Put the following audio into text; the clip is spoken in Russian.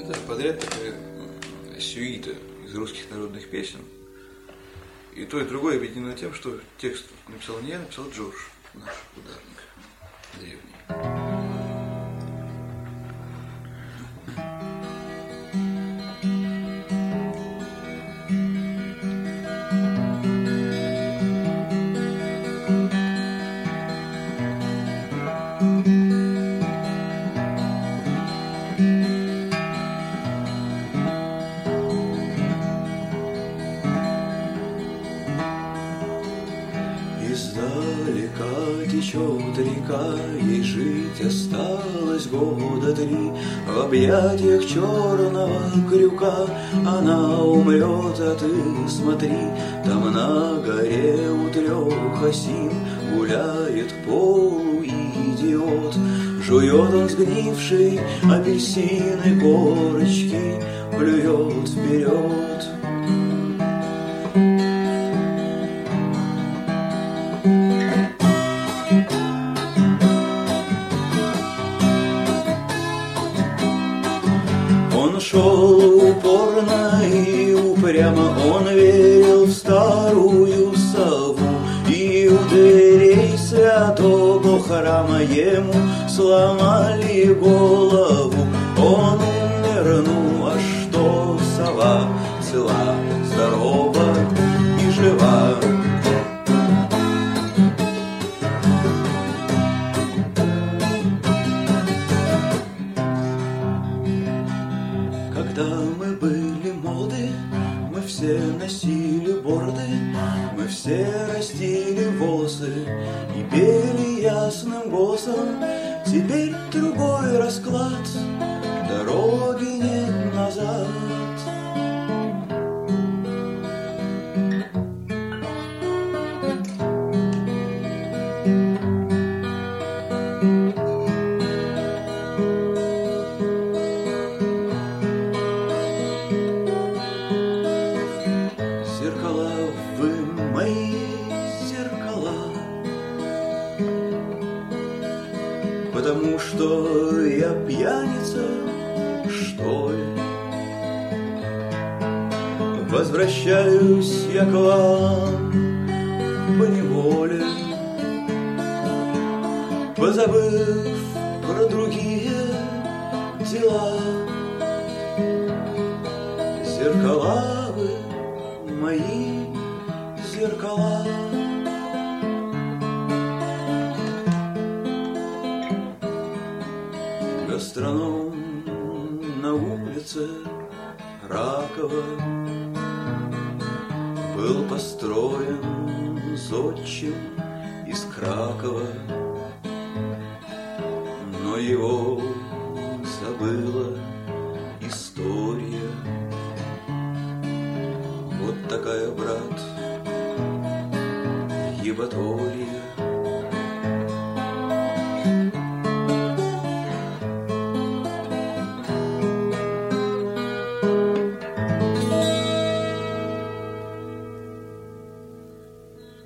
Это подряд такая сюита из русских народных песен. И то, и другое объединено тем, что текст написал не я, написал Джордж, наш ударник древний. Издалека течет река, ей жить осталось года 3. В объятиях черного крюка она умрет, а ты смотри, там на горе у 3 осин гуляет полуидиот. Жует он сгнивший апельсины корочки, плюет вперед. Он шел упорно и упрямо, он верил в старую сову, и у дверей святого храма ему сломали голову. Он умер, ну а что, сова цела, здорова и жива. Когда мы были молоды, мы все носили бороды, мы все растили волосы и пели ясным голосом. Теперь другой расклад, дороги нет назад. Зеркала, вы мои зеркала, потому что я пьяница, что ли? Возвращаюсь я к вам поневоле, позабыв про другие дела. Зеркала вы мои зеркала. Гастроном на улице Ракова был построен зодчим из Кракова, но его забыла история. Вот такая, брат, ебатория.